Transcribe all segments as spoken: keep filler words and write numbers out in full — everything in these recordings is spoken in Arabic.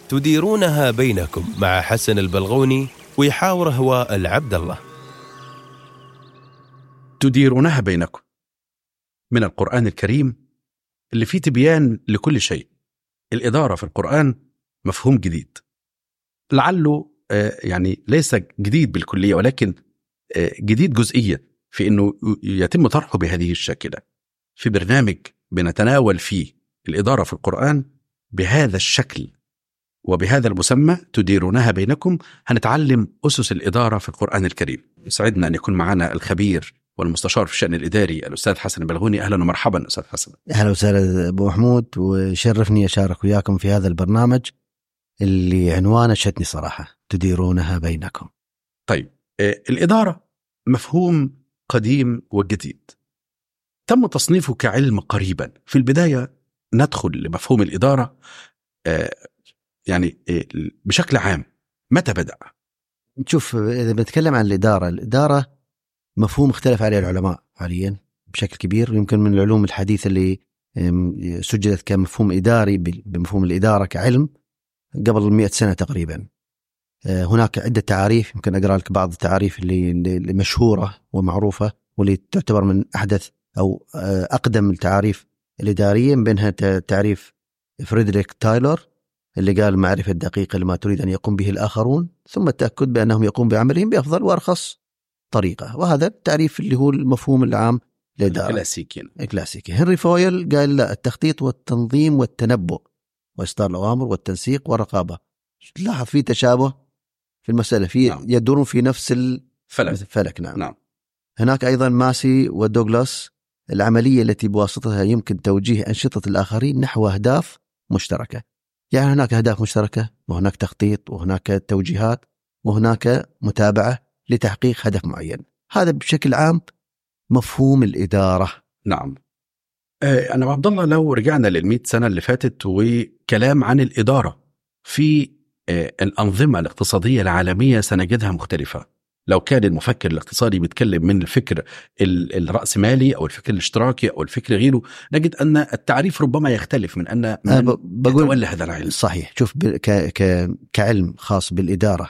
تديرونها بينكم مع حسن البلغوني ويحاور هواء العبد الله. تديرونها بينكم من القرآن الكريم اللي فيه تبيان لكل شيء. الإدارة في القرآن مفهوم جديد، لعله يعني ليس جديد بالكلية، ولكن جديد جزئيا في أنه يتم طرحه بهذه الشاكلة في برنامج بنتناول فيه الإدارة في القرآن بهذا الشكل وبهذا المسمى. تديرونها بينكم، هنتعلم أسس الإدارة في القرآن الكريم. يسعدنا أن يكون معنا الخبير والمستشار في الشأن الإداري الأستاذ حسن البلغوني. أهلا ومرحبا أستاذ حسن. أهلا وسهلا أبو محمود، وشرفني أشارك وياكم في هذا البرنامج اللي عنوانه شدني صراحة، تديرونها بينكم. طيب، الإدارة مفهوم قديم وجديد، تم تصنيفه كعلم قريبا. في البداية ندخل لمفهوم الإدارة يعني بشكل عام، متى بدأ؟ نشوف إذا بنتكلم عن الإدارة، الإدارة مفهوم اختلف عليه العلماء حاليا بشكل كبير، يمكن من العلوم الحديثة اللي سجلت كمفهوم إداري بمفهوم الإدارة كعلم قبل مئة سنة تقريبا. هناك عدة تعاريف، يمكن أقرأ لك بعض التعاريف اللي, اللي مشهورة ومعروفة واللي تعتبر من أحدث أو أقدم التعاريف الإدارية. بينها تعريف فريدريك تايلور اللي قال: معرفة دقيقة لما تريد أن يقوم به الآخرون، ثم التأكد بأنهم يقوم بعملهم بأفضل وأرخص طريقة. وهذا التعريف اللي هو المفهوم العام للإدارة الكلاسيكي. الكلاسيكي. هنري فويل قال: لا، التخطيط والتنظيم والتنبؤ وإصدار الأوامر والتنسيق والرقابة. لاحظ في تشابه في المسألة، في نعم. يدورون في نفس الفلك. الفلك. نعم. نعم. هناك أيضا ماسي ودوغلاس: العملية التي بواسطتها يمكن توجيه أنشطة الآخرين نحو أهداف مشتركة. يعني هناك أهداف مشتركة، وهناك تخطيط، وهناك توجيهات، وهناك متابعة لتحقيق هدف معين. هذا بشكل عام مفهوم الإدارة. نعم. أنا عبد الله، لو رجعنا للمئة سنة اللي فاتت وكلام عن الإدارة في الأنظمة الاقتصادية العالمية سنجدها مختلفة. لو كان المفكر الاقتصادي بيتكلم من الفكر الرأسمالي أو الفكر الاشتراكي أو الفكر غيره، نجد أن التعريف ربما يختلف من أن من بقول يتولى هذا العلم. صحيح. شوف، ك ك كعلم خاص بالإدارة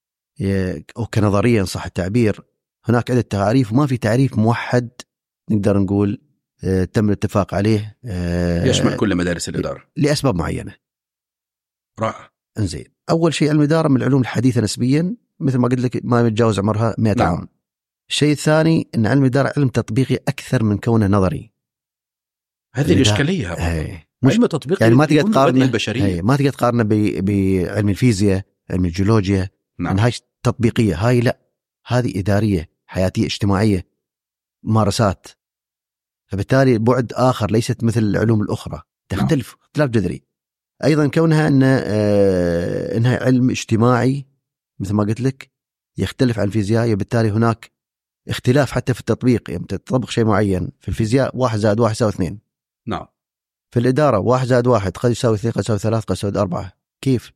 أو كنظريا صح التعبير، هناك عدة تعريف وما في تعريف موحد نقدر نقول تم الاتفاق عليه يشمل كل مدارس الإدارة لأسباب معينة. رائع. انزين، أول شيء علم الإدارة من العلوم الحديثة نسبيا، مثل ما قلت لك ما يتجاوز عمرها مئة نعم. عام. الشيء الثاني أن علم الإدارة علم تطبيقي أكثر من كونه نظري. هذه الإشكالية. مش علم تطبيقي يعني ما تقدر تقارنه البشرية. ما تقدر تقارنه بعلم الفيزياء، علم الجيولوجيا. نعم. هاي تطبيقية، هاي لا، هذه إدارية حياتية اجتماعية، ممارسات. فبالتالي بعد آخر، ليست مثل العلوم الأخرى، تختلف اختلاف جذري. أيضا كونها أن آه إنها علم اجتماعي مثل ما قلت لك يختلف عن الفيزياء، وبالتالي هناك اختلاف حتى في التطبيق. يعني تطبق شيء معين في الفيزياء واحد زائد واحد يساوي اثنين. نعم. في الإدارة واحد زائد واحد قد يساوي اثنين، قد يساوي ثلاث، قد يساوي أربعة. كيف؟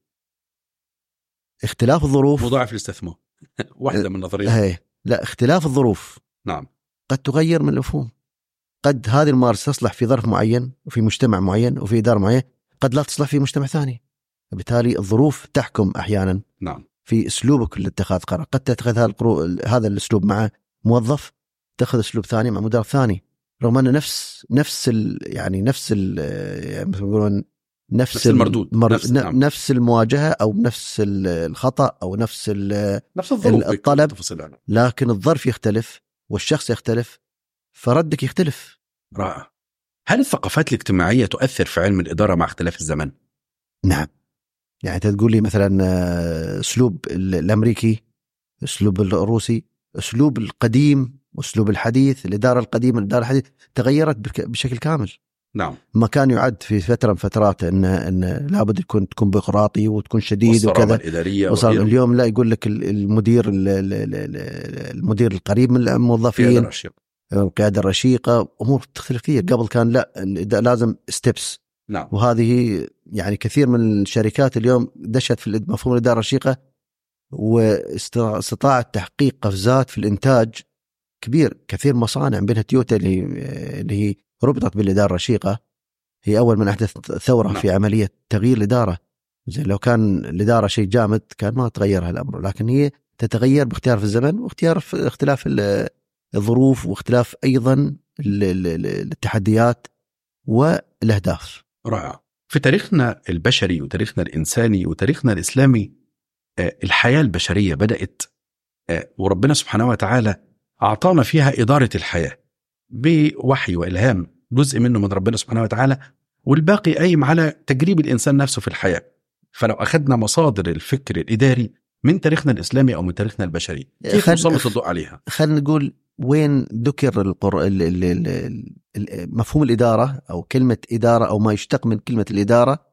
اختلاف الظروف. مضاعف الاستثمار واحدة من نظريات. هي لا، اختلاف الظروف نعم قد تغير من المفهوم. قد هذه الممارسة تصلح في ظرف معين وفي مجتمع معين وفي إدارة معين، قد لا تصلح في مجتمع ثاني. وبالتالي الظروف تحكم أحيانا نعم في أسلوبك لاتخاذ قرار. قد تتخذ هذا القرو... هذا الأسلوب مع موظف، تأخذ أسلوب ثاني مع مدير ثاني، رغم أن نفس نفس ال... يعني نفس ال... يعني يقولون نفس, نفس المردود، المر... نفس, نعم. نفس المواجهة أو نفس الخطأ أو نفس ال... نفس الظروف الطلب، لكن الظرف يختلف والشخص يختلف، فردك يختلف. رائع. هل الثقافات الاجتماعية تؤثر في علم الإدارة مع اختلاف الزمن؟ نعم. يعني تقول لي مثلا أسلوب الأمريكي، أسلوب الروسي، أسلوب القديم وأسلوب الحديث. الإدارة القديمة الإدارة الحديث تغيرت بشكل كامل. نعم. ما كان يعد في فترة من فترات إن إن لابد يكون تكون بيروقراطي وتكون شديد وكذا. وصار اليوم لا، يقول لك المدير المدير القريب من الموظفين، القيادة الرشيقة، أمور تختلف كثير. قبل كان لا، لازم ستيبس. نعم. وهذه يعني كثير من الشركات اليوم دشت في مفهوم الإدارة الرشيقة، واستطاعت تحقيق قفزات في الإنتاج كبير. كثير مصانع بينها تويوتا اللي اللي هي ربطت بالإدارة الرشيقة، هي أول من أحدث ثورة. نعم. في عملية تغيير الإدارة. زي لو كان الإدارة شيء جامد كان ما تغير هالأمر، لكن هي تتغير باختيار في الزمن واختيار في اختلاف الظروف واختلاف أيضا التحديات والأهداف. رائع. في تاريخنا البشري وتاريخنا الإنساني وتاريخنا الإسلامي الحياة البشرية بدأت وربنا سبحانه وتعالى أعطانا فيها إدارة الحياة بوحي وإلهام، جزء منه من ربنا سبحانه وتعالى والباقي قايم على تجريب الإنسان نفسه في الحياة. فلو أخذنا مصادر الفكر الإداري من تاريخنا الإسلامي أو من تاريخنا البشري كيف نسلط الضوء عليها؟ خلينا نقول وين ذكر القر... مفهوم الإدارة أو كلمة إدارة أو ما يشتق من كلمة الإدارة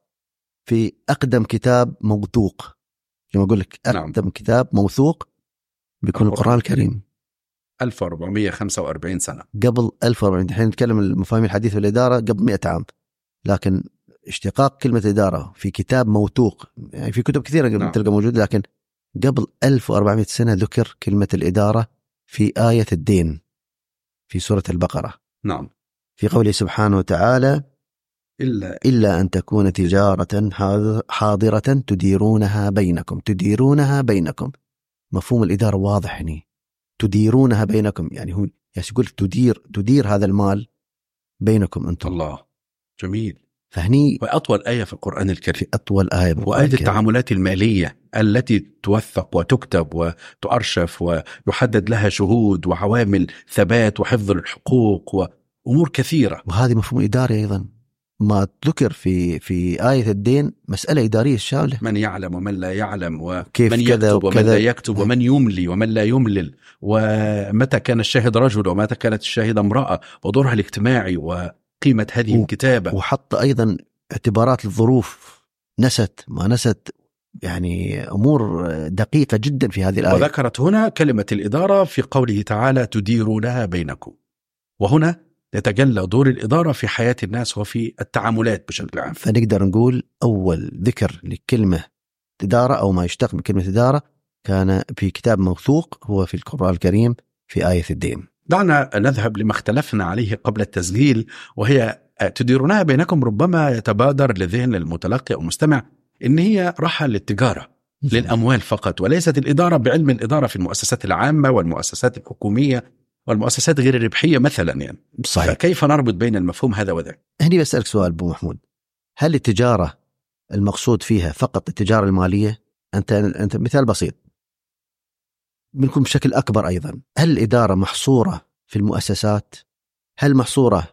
في أقدم كتاب موثوق. كما أقول لك أقدم نعم. كتاب موثوق بيكون القرآن الكريم ألف وأربعمائة وخمسة وأربعين سنة قبل ألف وأربعمائة. الحين نتكلم المفاهيم الحديث والإدارة قبل مئة عام، لكن اشتقاق كلمة إدارة في كتاب موثوق، يعني في كتب كثيرة نعم. تلقى موجود، لكن قبل ألف وأربعمائة سنة ذكر كلمة الإدارة في آية الدين في سورة البقرة. نعم. في قوله سبحانه وتعالى إلا, إلا أن تكون تجارة حاضرة تديرونها بينكم. تديرونها بينكم، مفهوم الإدارة واضح هنا، تديرونها بينكم، يعني هو يقول تدير تدير هذا المال بينكم أنتم. الله جميل. فهني وأطول آية في القرآن الكريم، في أطول آية وآية التعاملات المالية التي توثق وتكتب وتؤرشف ويحدد لها شهود وعوامل ثبات وحفظ الحقوق وأمور كثيرة. وهذه مفهوم إداري أيضا ما ذكر في في آية الدين، مسألة إدارية شاملة، من يعلم ومن لا يعلم، ومن يكتب ومن لا يكتب، ومن يملي ومن لا يملل، ومتى كان الشاهد رجل ومتى كانت الشاهدة امرأة، ودورها الاجتماعي وقيمة هذه و... الكتابة. وحط أيضا اعتبارات الظروف، نست ما نست، يعني أمور دقيقة جدا في هذه الآية. وذكرت هنا كلمة الإدارة في قوله تعالى تديرونها بينكم، وهنا يتجلى دور الإدارة في حياة الناس وفي التعاملات بشكل عام. فنقدر نقول أول ذكر لكلمة إدارة أو ما يشتق من كلمة إدارة كان في كتاب موثوق هو في القرآن الكريم في آية الدين. دعنا نذهب لما اختلفنا عليه قبل التسجيل، وهي تديرونها بينكم. ربما يتبادر لذهن المتلقي أو المستمع إن هي راحة للتجارة للأموال فقط، وليست الإدارة بعلم الإدارة في المؤسسات العامة والمؤسسات الحكومية والمؤسسات غير الربحية مثلا. يعني صحيح. كيف نربط بين المفهوم هذا وذاك؟ هني بسألك سؤال أبو محمود، هل التجارة المقصود فيها فقط التجارة المالية؟ أنت أنت مثال بسيط منكم بشكل أكبر أيضا، هل الإدارة محصورة في المؤسسات؟ هل محصورة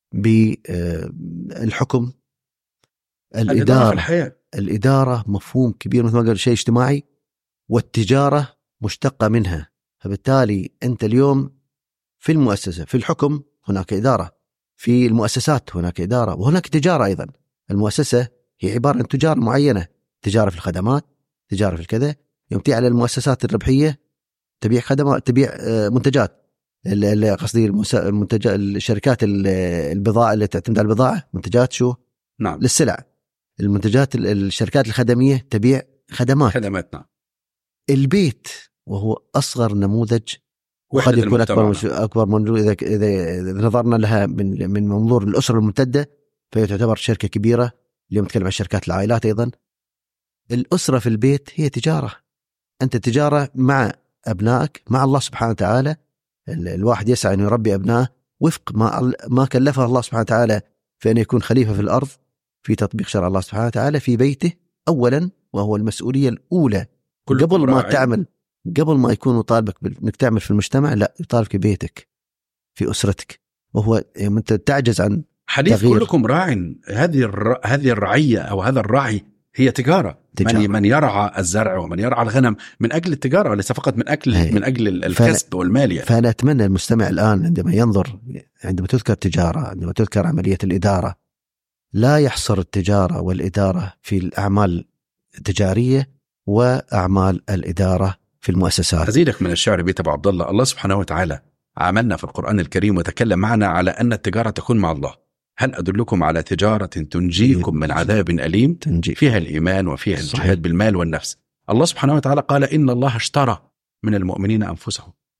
بالحكم؟ الإدارة في الحياة. الإدارة مفهوم كبير مثل ما قال، شيء اجتماعي، والتجارة مشتقة منها. فبالتالي أنت اليوم في المؤسسة، في الحكم هناك إدارة، في المؤسسات هناك إدارة، وهناك تجارة أيضا. المؤسسة هي عبارة عن تجارة معينة، تجارة في الخدمات، تجارة في الكذا. يوم تيجي على المؤسسات الربحية تبيع خدمات، تبيع منتجات، قصدي المنتجات، الشركات البضاعة اللي تعتمد على البضاعة، منتجات شو؟ نعم. للسلع. المنتجات الشركات الخدمية تبيع خدمات. خدماتنا. البيت وهو أصغر نموذج وقد يكون أكبر أكبر منظور إذا إذا نظرنا لها من من منظور الأسرة الممتدة، فهي تعتبر شركة كبيرة. اليوم نتكلم عن شركات العائلات أيضا. الأسرة في البيت هي تجارة، أنت تجارة مع أبنائك مع الله سبحانه وتعالى. الواحد يسعى أن يربي أبنائه وفق ما ما كلفه الله سبحانه وتعالى في أن يكون خليفة في الأرض في تطبيق شرع الله سبحانه وتعالى في بيته أولا، وهو المسؤولية الأولى قبل ما تعمل، قبل ما يكون يطالبك انك تعمل في المجتمع، لا يطالبك في بيتك في أسرتك. وهو انت تعجز عن حديث تغيير. كلكم راع. هذه الر... هذه الرعية أو هذا الرعي هي تجارة. تجارة. من من يرعى الزرع ومن يرعى الغنم من أجل التجارة وليس فقط من أجل هي. من أجل الكسب فأنا... والمال يعني. فأنا أتمنى المستمع الآن عندما ينظر، عندما تذكر تجارة، عندما تذكر عملية الإدارة، لا يحصر التجارة والإدارة في الأعمال التجارية وأعمال الإدارة في المؤسسات. أزيدك من الشعر بيت أبو عبد الله. الله سبحانه وتعالى عملنا في القرآن الكريم وتكلم معنا على أن التجارة تكون مع الله. هل أدلكم على تجارة تنجيكم من عذاب أليم؟ تنجي. فيها الإيمان وفيها الجهاد بالمال والنفس. الله سبحانه وتعالى قال إن الله اشترى من المؤمنين أنفسهم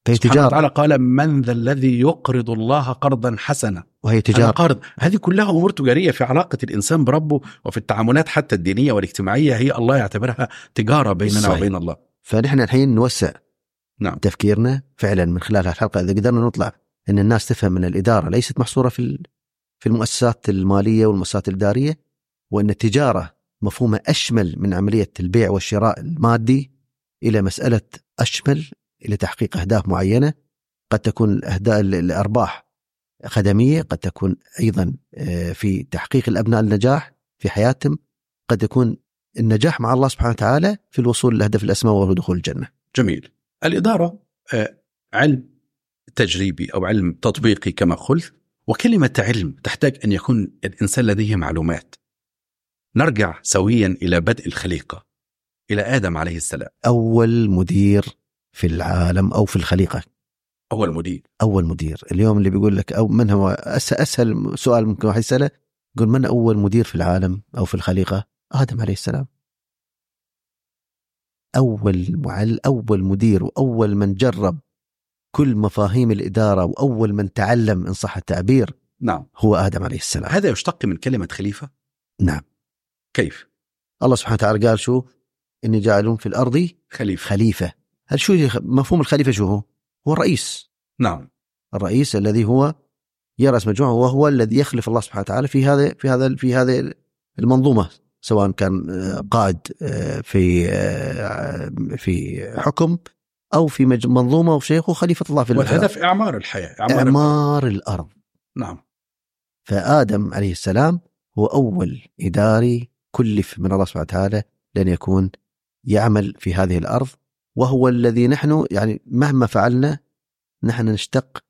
سبحانه وتعالى قال من ذا الذي يقرض الله قرضا حسنا، وهي تجارة. قرض، هذه كلها أمور تجارية في علاقة الإنسان بربه وفي التعاملات حتى الدينية والاجتماعية، هي الله يعتبرها تجارة بيننا صحيح. وبين الله. فنحن الحين نوسع نعم. تفكيرنا فعلا من خلال الحلقة، إذا قدرنا نطلع أن الناس تفهم أن الإدارة ليست محصورة في في المؤسسات المالية والمؤسسات الإدارية، وأن التجارة مفهومة أشمل من عملية البيع والشراء المادي إلى مسألة أشمل إلى تحقيق أهداف معينة. قد تكون الأهداف الأرباح خدمية، قد تكون أيضا في تحقيق الأبناء النجاح في حياتهم، قد يكون النجاح مع الله سبحانه وتعالى في الوصول لهدف الأسمى وهو دخول الجنة. جميل. الإدارة علم تجريبي أو علم تطبيقي كما قلت، وكلمة علم تحتاج أن يكون الإنسان لديه معلومات. نرجع سويا إلى بدء الخليقة، إلى آدم عليه السلام، أول مدير في العالم أو في الخليقة. أول مدير أول مدير. اليوم اللي بيقول لك أو من هو أسهل سؤال ممكن واحد يسأله، يقول من أول مدير في العالم أو في الخليقة؟ آدم عليه السلام. أول معل أول مدير وأول من جرب كل مفاهيم الإدارة وأول من تعلم إن صح التعبير نعم هو آدم عليه السلام. هذا يشتق من كلمة خليفة. نعم. كيف؟ الله سبحانه وتعالى قال شو؟ إني جاعلون في الأرض خليفة. خليفة. هل شو مفهوم الخليفة؟ شو هو؟ هو الرئيس. نعم. الرئيس الذي هو يرأس مجموعة، وهو الذي يخلف الله سبحانه وتعالى في هذا في هذا في هذه المنظومة، سواء كان قائد في في حكم أو في منظومة وشيخ وخليفة الله في الأرض. والهدف إعمار الحياة، إعمار, إعمار الأرض. نعم. فآدم عليه السلام هو أول إداري كلف من الله سبحانه وتعالى لأن يكون يعمل في هذه الأرض، وهو الذي نحن يعني مهما فعلنا نحن نشتق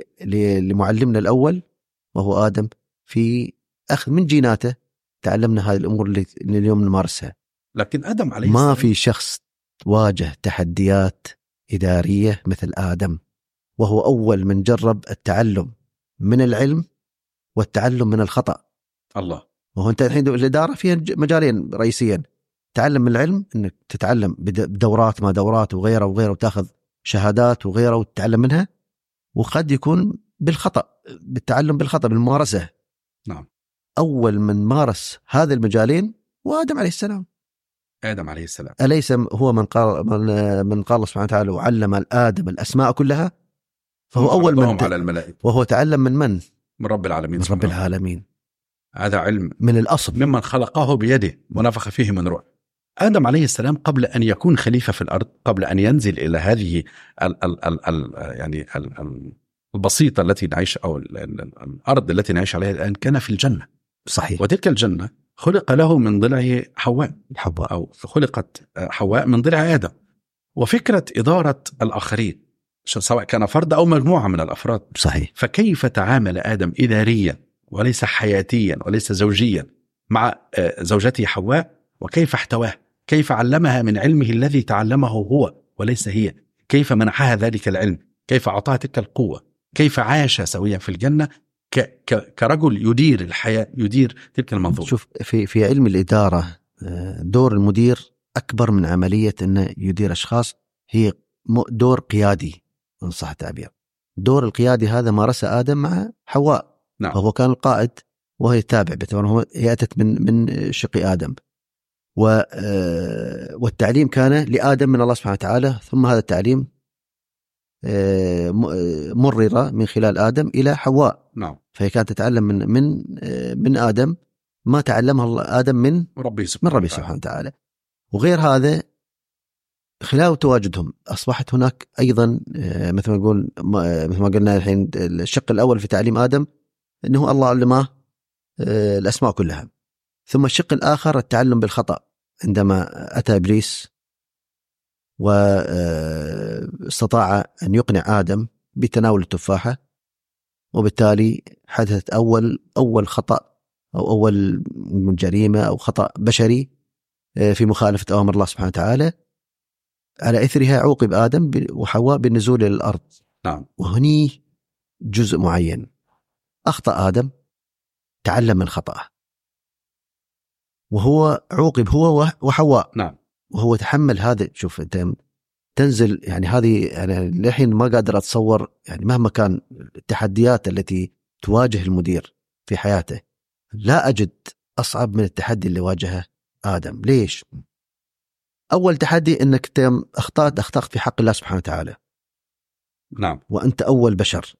لمعلمنا الأول وهو آدم، في أخذ من جيناته تعلمنا هذه الأمور اللي اليوم نمارسها. لكن آدم عليه السلام ما في شخص واجه تحديات إدارية مثل آدم، وهو أول من جرب التعلم من العلم والتعلم من الخطأ. الله. وهو أنت الحين الإدارة فيها مجالين رئيسيا، تعلم من العلم إنك تتعلم بدورات ما دورات وغيره وغيره وتأخذ شهادات وغيره وتتعلم منها، وقد يكون بالخطأ، بالتعلم بالخطأ، بالممارسة. نعم. أول من مارس هذا المجالين وآدم عليه السلام. آدم عليه السلام أليس هو من قال من, من قال الله سبحانه وتعالى وعلم الآدم الأسماء كلها؟ فهو أول من على الملائكة، وهو تعلم من من؟ من رب العالمين. من رب العالمين. هذا علم من الأصل، ممن خلقه بيده ونفخ فيه من روح. آدم عليه السلام قبل أن يكون خليفة في الأرض، قبل أن ينزل إلى هذه ال ال ال ال يعني ال ال البسيطة التي نعيش أو ال ال الأرض التي نعيش عليها الآن، كان في الجنة. صحيح. وتلك الجنة خلق له من ضلع حواء حواء أو خلقت حواء من ضلع آدم. وفكرة إدارة الآخرين سواء كان فرد أو مجموعة من الأفراد. صحيح. فكيف تعامل آدم إداريا وليس حياتيا وليس زوجيا مع زوجته حواء، وكيف احتواه، كيف علمها من علمه الذي تعلمه هو وليس هي، كيف منحها ذلك العلم، كيف أعطاها تلك القوة، كيف عاش سويا في الجنة كرجل يدير الحياة، يدير تلك المنظومة. شوف في في علم الإدارة دور المدير أكبر من عملية أنه يدير أشخاص، هي دور قيادي إن صح التعبير. دور القيادي هذا مارسه آدم مع حواء. نعم. فهو كان القائد وهي تابع، بتوانه هي أتت من من شقي آدم، والتعليم كان لآدم من الله سبحانه وتعالى، ثم هذا التعليم مرر من خلال آدم إلى حواء. نعم. فهي كانت تتعلم من من من آدم ما تعلمها آدم من ربي من ربي سبحانه وتعالى. وغير هذا خلال تواجدهم أصبحت هناك أيضا مثل ما نقول مثل ما قلنا الحين الشق الأول في تعليم آدم أنه الله علمه الأسماء كلها، ثم الشق الآخر التعلم بالخطأ عندما أتى إبليس واستطاع أن يقنع آدم بتناول التفاحة، وبالتالي حدثت أول أول خطأ أو أول جريمة أو خطأ بشري في مخالفة أوامر الله سبحانه وتعالى. على إثرها عوقب آدم وحواء بالنزول إلى الأرض. نعم. وهني جزء معين أخطأ آدم، تعلم من خطأه، وهو عوقب هو وحواء. نعم. وهو تحمل هذا. شوف أنت تنزل يعني هذه أنا للحين ما قادر أتصور، يعني مهما كان التحديات التي تواجه المدير في حياته لا أجد أصعب من التحدي اللي واجهه آدم. ليش؟ أول تحدي أنك أخطأت أخطأت في حق الله سبحانه وتعالى. نعم. وأنت أول بشر،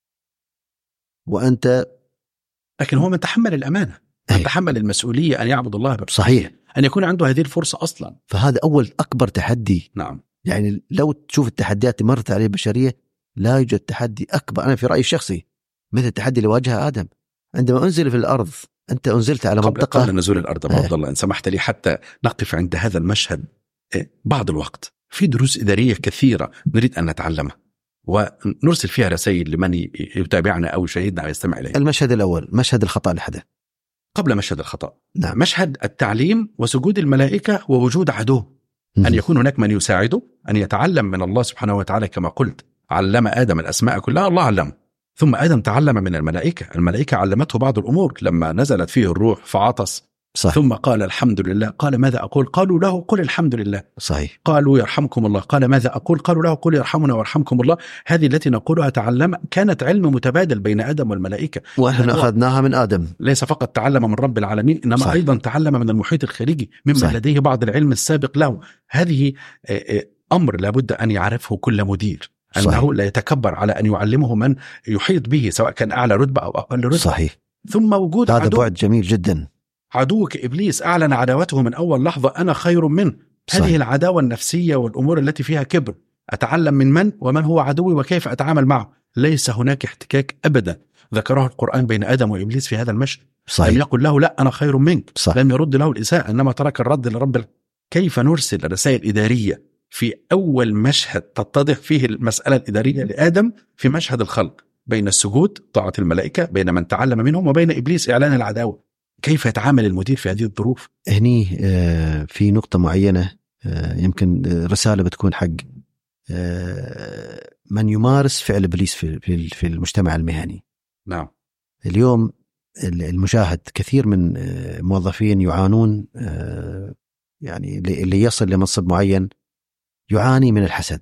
وأنت لكن هو من تحمل الأمانة، من تحمل المسؤولية أن يعبد الله ببساطة. صحيح، أن يكون عنده هذه الفرصة أصلا. فهذا أول أكبر تحدي. نعم. يعني لو تشوف التحديات اللي مرت عليه البشرية لا يوجد تحدي أكبر أنا في رأيي الشخصي مثل التحدي اللي واجهه آدم عندما أنزل في الأرض. أنت أنزلت على قبل منطقة قبل نزول الأرض أبو عبد الله إن سمحت لي حتى نقف عند هذا المشهد بعض الوقت. في دروس إدارية كثيرة نريد أن نتعلمها ونرسل فيها رسائل لمن يتابعنا أو يشاهدنا أو يستمع إلينا. المشهد الأول مشهد الخطأ الحدث. قبل مشهد الخطأ نعم. مشهد التعليم وسجود الملائكة ووجود عدو، أن يكون هناك من يساعده أن يتعلم من الله سبحانه وتعالى. كما قلت علم آدم الأسماء كلها، الله علمه، ثم آدم تعلم من الملائكة، الملائكة علمته بعض الأمور. لما نزلت فيه الروح فعطس صح. ثم قال الحمد لله، قال ماذا أقول؟ قالوا له قل الحمد لله. صحيح. قالوا يرحمكم الله، قال ماذا أقول؟ قالوا له قل يرحمنا ويرحمكم الله. هذه التي نقولها تعلم، كانت علم متبادل بين آدم والملائكة، وإحنا أخذناها من آدم. ليس فقط تعلم من رب العالمين إنما صحيح. أيضا تعلم من المحيط الخارجي ممن صحيح. لديه بعض العلم السابق له. هذه أمر لابد أن يعرفه كل مدير، أنه صحيح. لا يتكبر على أن يعلمه من يحيط به سواء كان أعلى رتبة أو أقل رتبة. صحيح. ثم وجود هذا بعد جميل جدا. عدوك إبليس أعلن عداوته من أول لحظة، أنا خير منه. هذه العداوة النفسية والأمور التي فيها كبر، أتعلم من من ومن هو عدوي وكيف أتعامل معه. ليس هناك احتكاك أبدا ذكره القرآن بين آدم وإبليس في هذا المشهد. صحيح. لم يقل له لا أنا خير منك. صحيح. لم يرد له الإساءة، إنما ترك الرد لرب. كيف نرسل رسائل إدارية في أول مشهد تتضح فيه المسألة الإدارية لآدم في مشهد الخلق، بين السجود طاعة الملائكة، بين من تعلم منهم، وبين إبليس إعلان العداوة. كيف يتعامل المدير في هذه الظروف؟ هني في نقطة معينة يمكن رسالة بتكون حق من يمارس فعل إبليس في في المجتمع المهني. نعم. اليوم المشاهد كثير من موظفين يعانون، يعني اللي يصل لمنصب معين يعاني من الحسد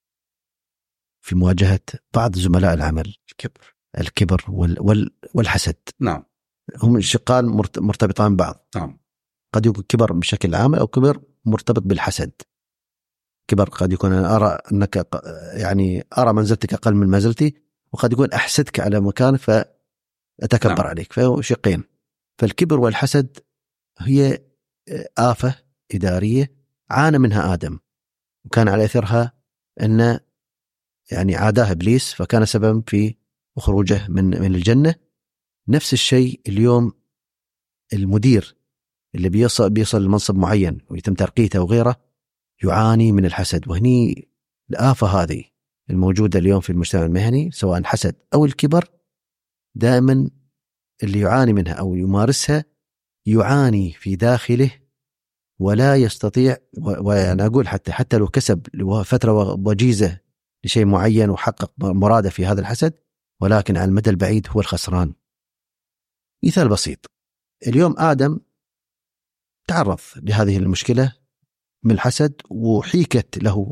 في مواجهة بعض زملاء العمل. الكبر الكبر وال والحسد. نعم. هم شقان مرتبطان ببعض. نعم. قد يكون كبر بشكل عام أو كبر مرتبط بالحسد. كبر قد يكون أنا أرى أنك يعني أرى منزلتك أقل من منزلتي، وقد يكون أحسدك على مكانك فأتكبر نعم. عليك. فهو شقين. فالكبر والحسد هي آفة إدارية عانى منها آدم، وكان على أثرها أن يعني عاداه إبليس فكان سبب في خروجه من من الجنة. نفس الشيء اليوم المدير اللي بيصل بيصل لمنصب معين ويتم ترقيته وغيره يعاني من الحسد. وهني الآفة هذه الموجودة اليوم في المجتمع المهني سواء حسد أو الكبر، دائما اللي يعاني منها أو يمارسها يعاني في داخله ولا يستطيع. وأنا أقول حتى حتى لو كسب فترة وجيزة لشيء معين وحقق مراده في هذا الحسد، ولكن على المدى البعيد هو الخسران. مثال بسيط، اليوم آدم تعرض لهذه المشكلة من الحسد وحيكت له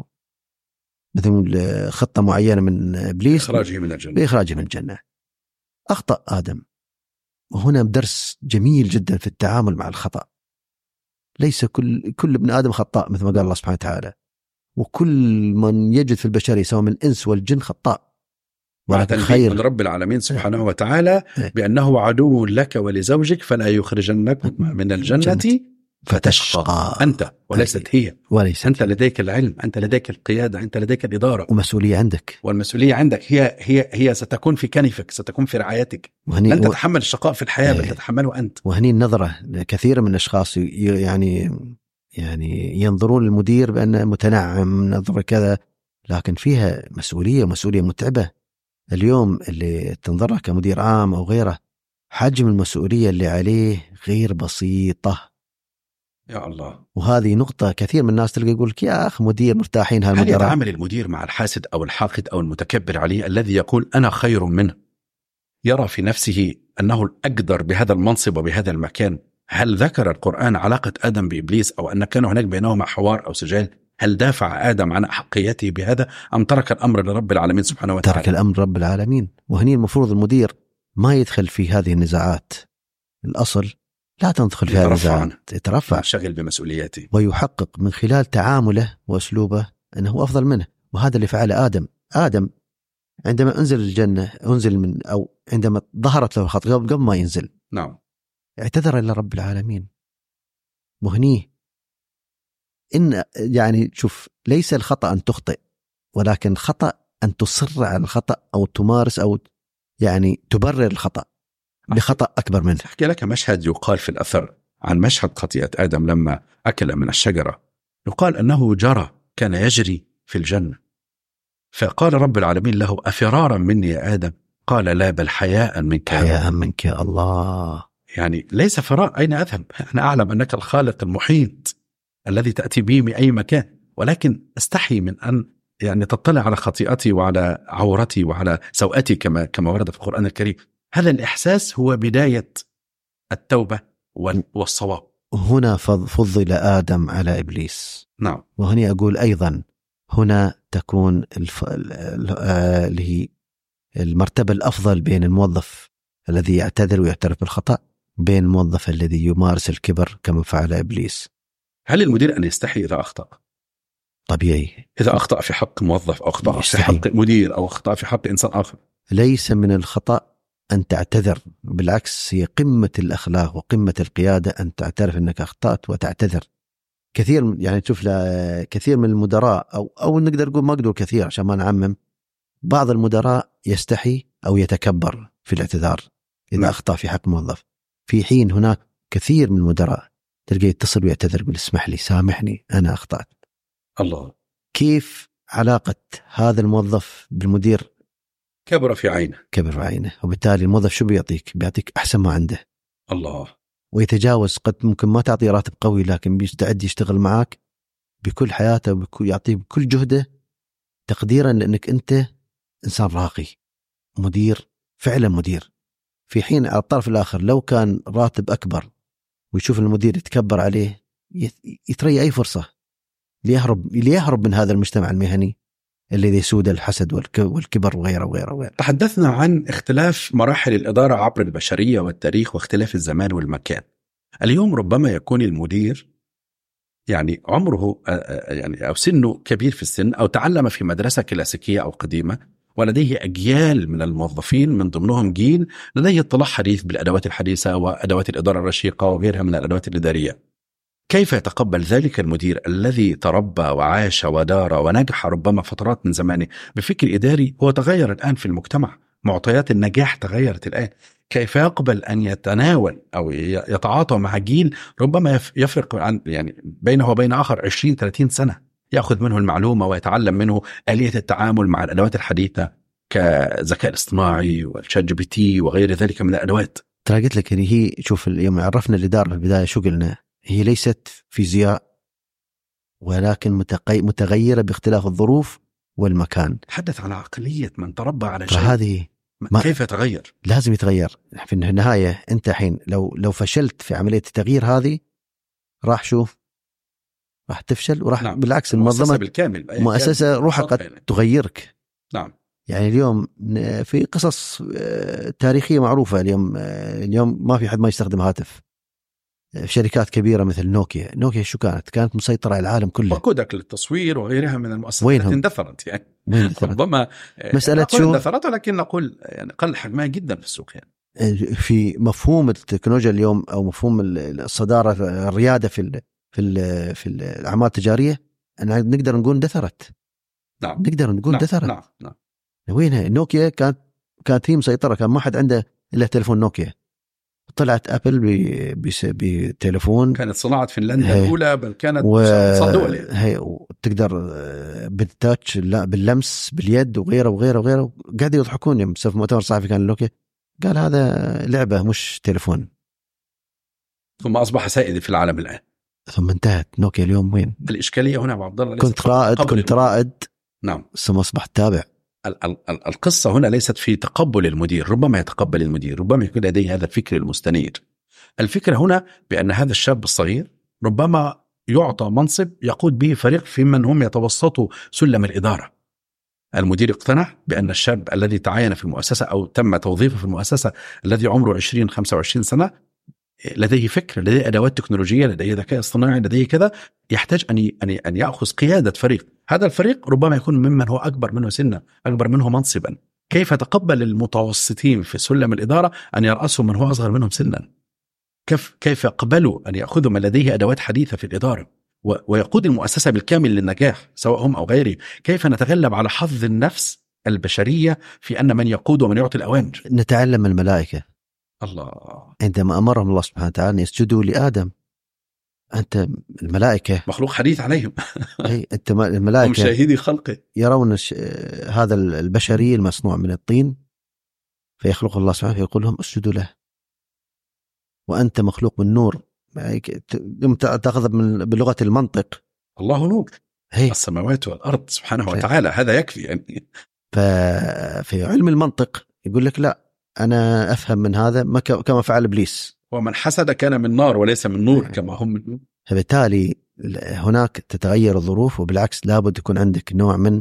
مثل خطة معينة من إبليس بإخراجه من الجنة. بإخراجه من الجنة. أخطأ آدم، وهنا درس جميل جدا في التعامل مع الخطأ. ليس كل كل ابن آدم خطاء مثل ما قال الله سبحانه وتعالى، وكل من يجد في البشر سواء من الإنس والجن خطاء، ولكن خير من رب العالمين سبحانه وتعالى بأنه عدو لك ولزوجك فلا يخرجنكم من الجنة فتشقى أنت وليست هي. وليس أنت لديك العلم، أنت لديك القيادة، أنت لديك الإدارة، ومسؤولية عندك، والمسؤولية عندك هي هي هي ستكون في كنفك، ستكون في رعايتك. لن تتحمل الشقاء في الحياة بل تتحمله أنت. وهني النظرة كثير من الأشخاص يعني يعني ينظرون للمدير بأنه متنعم نظرة كذا، لكن فيها مسؤولية مسؤولية متعبة. اليوم اللي تنظره كمدير عام أو غيره حجم المسؤولية اللي عليه غير بسيطة. يا الله. وهذه نقطة كثير من الناس تلقى يقول يا أخ مدير مرتاحين هالمدراء. هل يتعامل المدير مع الحاسد أو الحاقد أو المتكبر عليه الذي يقول أنا خير منه، يرى في نفسه أنه الأقدر بهذا المنصب وبهذا المكان؟ هل ذكر القرآن علاقة آدم بإبليس أو أن كان هناك بينهما حوار أو سجال؟ هل دافع آدم عن أحقيته بهذا أم ترك الأمر لرب العالمين سبحانه وتعالى؟ ترك الأمر رب العالمين. وهني المفروض المدير ما يدخل في هذه النزاعات. الأصل لا تدخل في هذه النزاعات، يترفع، ينشغل بمسؤولياته ويحقق من خلال تعامله وأسلوبه أنه أفضل منه. وهذا اللي فعله آدم. آدم عندما أنزل الجنة أنزل من أو عندما ظهرت له الخطأ قبل ما ينزل، نعم، اعتذر إلى رب العالمين. مهنيه إن يعني شوف، ليس الخطأ أن تخطئ، ولكن خطأ أن تصر على الخطأ أو تمارس أو يعني تبرر الخطأ بخطأ أكبر منه. أحكي لك مشهد يقال في الأثر عن مشهد خطيئة آدم لما أكل من الشجرة. يقال أنه جرى، كان يجري في الجنة، فقال رب العالمين له: أفرارا مني يا آدم؟ قال: لا، بل حياء منك. حياء منك يا الله. يعني ليس فرار، أين أذهب؟ أنا أعلم أنك الخالق المحيط الذي تأتي به من أي مكان، ولكن أستحي من أن يعني تطلع على خطيئتي وعلى عورتي وعلى سوءتي كما كما ورد في القرآن الكريم. هذا الإحساس هو بداية التوبة والصواب. هنا فضل آدم على إبليس. نعم. وهنا أقول أيضا هنا تكون الف... اللي هي المرتبة الأفضل بين الموظف الذي يعتذر ويعترف بالخطأ بين الموظف الذي يمارس الكبر كما فعل إبليس. هل المدير أن يستحي إذا أخطأ؟ طبيعي. إذا أخطأ في حق موظف أو أخطأ في حق مدير أو أخطأ في حق إنسان آخر، ليس من الخطأ أن تعتذر، بالعكس هي قمة الأخلاق وقمة القيادة أن تعترف أنك أخطأت وتعتذر. كثير يعني تشوف كثير من المدراء أو أو نقدر نقول ما أقدر كثير عشان ما نعمم، بعض المدراء يستحي أو يتكبر في الاعتذار إذا م. أخطأ في حق موظف، في حين هناك كثير من المدراء تلقى يتصل ويعتذر يقول: اسمح لي، سامحني، أنا أخطأت. الله. كيف علاقة هذا الموظف بالمدير؟ كبر في عينه. كبر في عينه، وبالتالي الموظف شو بيعطيك؟ بيعطيك أحسن ما عنده. الله. ويتجاوز، قد ممكن ما تعطي راتب قوي لكن بيستعد يشتغل معك بكل حياته ويعطيه بكل جهده تقديرا لأنك أنت إنسان راقي، مدير فعلا مدير. في حين على الطرف الآخر لو كان راتب أكبر ويشوف المدير يتكبر عليه يتري أي فرصة ليهرب ليهرب من هذا المجتمع المهني الذي يسود الحسد والكبر وغيره وغيره وغيره. تحدثنا عن اختلاف مراحل الإدارة عبر البشرية والتاريخ واختلاف الزمان والمكان. اليوم ربما يكون المدير يعني عمره يعني أو سنه كبير في السن أو تعلم في مدرسة كلاسيكية أو قديمة، ولديه أجيال من الموظفين من ضمنهم جيل لديه اطلاع حديث بالأدوات الحديثة وأدوات الإدارة الرشيقة وغيرها من الأدوات الإدارية. كيف يتقبل ذلك المدير الذي تربى وعاش ودار ونجح ربما فترات من زمانه بفكر إداري هو تغير الآن في المجتمع، معطيات النجاح تغيرت الآن، كيف يقبل أن يتناول أو يتعاطى مع جيل ربما يفرق عن يعني بينه وبين آخر عشرين ثلاثين سنة، يأخذ منه المعلومة ويتعلم منه آلية التعامل مع الأدوات الحديثة كذكاء الاصطناعي والشات جي بي تي وغير ذلك من الأدوات. ترى قلت لك يعني هي شوف يوم عرفنا الإدارة في البداية شو قلنا؟ هي ليست فيزياء ولكن متغيرة باختلاف الظروف والمكان. تحدث عن عقلية من تربى على شيء، فهذه كيف يتغير؟ لازم يتغير. في النهاية أنت حين لو لو فشلت في عملية التغيير هذه راح شوف راح تفشل وراح نعم. المنظمة المؤسسة بالكامل مؤسسة روحها قد تغيرك. نعم. يعني اليوم في قصص تاريخية معروفة، اليوم اليوم ما في حد ما يستخدم هاتف. شركات كبيرة مثل نوكيا، نوكيا شو كانت؟ كانت مسيطرة على العالم كله، وكودك للتصوير وغيرها من المؤسسات التي اندثرت يعني ربما مسألة شو اندثرت، ولكن نقول يعني قل حجمها جدا في السوق. يعني في مفهوم التكنولوجيا اليوم أو مفهوم الصدارة الريادة في ال في ال في الأعمال التجارية أنا نقدر نقول اندثرت. نعم. نقدر نقول اندثرت. نعم. نعم. وينها نوكيا؟ كانت كانت هي مسيطرة، كان ما حد عنده إلا تلفون نوكيا. طلعت أبل بتليفون، كانت صناعة فنلندا الأولى بل كانت و... صدولة هي وتقدر بالتاتش لا باللمس باليد وغيره وغيره وغيره. قاعد يضحكون يوم في مؤتمر صحفي كان نوكيا قال هذا لعبة مش تليفون، ثم أصبح سائد في العالم الآن، ثم انتهت. نوكيا اليوم وين؟ الإشكالية هنا عبد الله كنت رائد كنت رائد نعم ثم أصبحت تابع. القصة هنا ليست في تقبل المدير، ربما يتقبل المدير، ربما يكون لديه هذا الفكر المستنير. الفكرة هنا بأن هذا الشاب الصغير ربما يعطى منصب يقود به فريق في من هم يتوسطوا سلم الإدارة. المدير اقتنع بأن الشاب الذي تعين في المؤسسة أو تم توظيفه في المؤسسة الذي عمره عشرين خمسة وعشرين سنة لديه فكر، لديه أدوات تكنولوجية، لديه ذكاء اصطناعي، لديه كذا، يحتاج أن أن يأخذ قيادة فريق. هذا الفريق ربما يكون ممن هو أكبر منه سنا، أكبر منه منصبا. كيف تقبل المتوسطين في سلم الإدارة أن يرأسوا من هو أصغر منهم سنا؟ كيف كيف يقبلوا أن يأخذوا من لديه أدوات حديثة في الإدارة ويقود المؤسسة بالكامل للنجاح سواء هم أو غيره؟ كيف نتغلب على حظ النفس البشرية في أن من يقود ومن يعطي الأوامر؟ نتعلم الملائكة. الله عندما أمرهم الله سبحانه وتعالى أن يسجدوا لآدم، أنت الملائكة مخلوق حديث عليهم أي أنت الملائكة هم شاهدي خلقه، يرون هذا البشري المصنوع من الطين، فيخلق الله سبحانه ويقول لهم اسجدوا له، وأنت مخلوق من نور. تأخذ بلغة المنطق الله نور هي. السماوات والأرض سبحانه وتعالى، هذا يكفي يعني. ففي علم المنطق يقول لك لا، أنا أفهم من هذا كما فعل إبليس، ومن حسد كان من نار وليس من نور كما هم من نور. فبالتالي هناك تتغير الظروف، وبالعكس لابد يكون عندك نوع من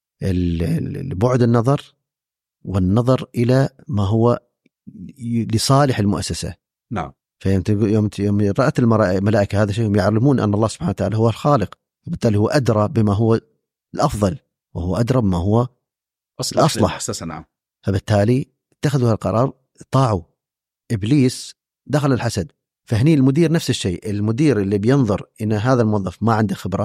بعد النظر والنظر إلى ما هو لصالح المؤسسة. نعم. فيوم يوم رأت الملائكة هذا شيء، يعلمون أن الله سبحانه وتعالى هو الخالق، وبالتالي هو أدرى بما هو الأفضل، وهو أدرى بما هو الأصلح. نعم. فبالتالي اتخذوا القرار، طاعوا. إبليس دخل الحسد. فهني المدير نفس الشيء، المدير اللي بينظر إن هذا الموظف ما عنده خبرة،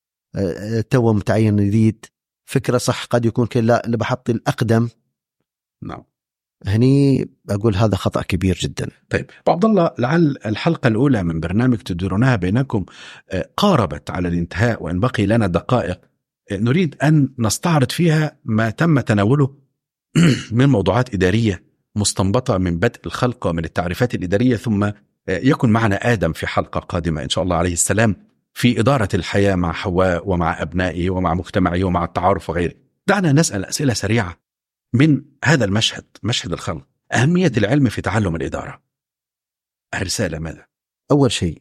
تو متعين جديد، فكرة صح قد يكون كلا اللي بحط الأقدم. نعم. هني أقول هذا خطأ كبير جدا. طيب عبد الله، لعل الحلقة الأولى من برنامج تديرونها بينكم قاربت على الانتهاء، وإن بقي لنا دقائق نريد أن نستعرض فيها ما تم تناوله من موضوعات إدارية مستنبطة من بدء الخلق ومن التعريفات الإدارية، ثم يكون معنا آدم في حلقة قادمة إن شاء الله عليه السلام في إدارة الحياة مع حواء ومع أبنائه ومع مجتمعه ومع التعارف وغيره. دعنا نسأل أسئلة سريعة من هذا المشهد، مشهد الخلق. أهمية العلم في تعلم الإدارة، الرسالة ماذا؟ أول شيء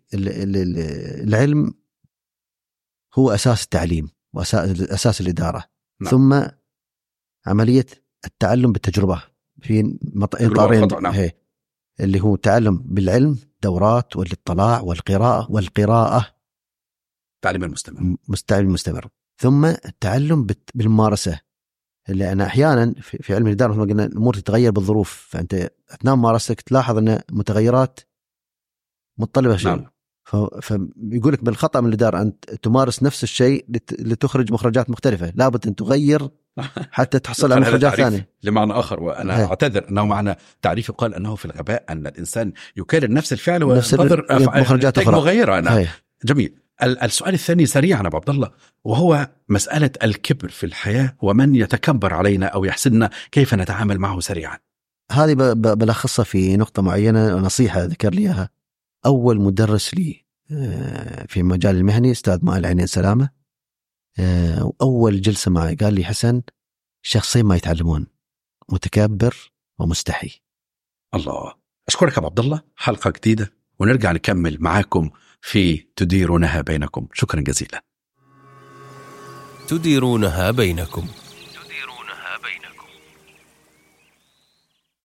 العلم هو أساس التعليم وأساس الإدارة. نعم. ثم عملية التعلم بالتجربة في إطارين، نعم. اللي هو تعلم بالعلم، دورات والاطلاع والقراءة والقراءة تعليم المستمر مستعلم المستمر. ثم التعلم بالممارسة، اللي أنا أحيانا في علم الإدارة مثل ما قلنا الأمور تتغير بالظروف، فأنت أثناء ممارستك تلاحظ أن متغيرات متطلبة شيء. نعم. فيقولك بالخطأ من الإدارة أنت تمارس نفس الشيء لتخرج مخرجات مختلفة، لابد أن تغير حتى تحصل على مخرجات ثانية لمعنى آخر. وأنا هي. أعتذر أنه معنى تعريف يقال أنه في الغباء أن الإنسان يكرر نفس الفعل وينتظر مخرجات أخرى مغيرة. أنا جميل. السؤال الثاني سريعا أبو عبد الله، وهو مسألة الكبر في الحياة، ومن يتكبر علينا أو يحسدنا كيف نتعامل معه سريعا. هذه بلخصها في نقطة معينة، نصيحة ذكر لي إياها أول مدرس لي في مجال المهني أستاذ ماء العينين سلامة. أول جلسة معي قال لي حسن شخصين ما يتعلمون، متكبر ومستحي. الله. أشكرك أبو عبد الله. حلقة جديدة ونرجع نكمل معاكم في تديرونها بينكم. شكرا جزيلا. تديرونها بينكم.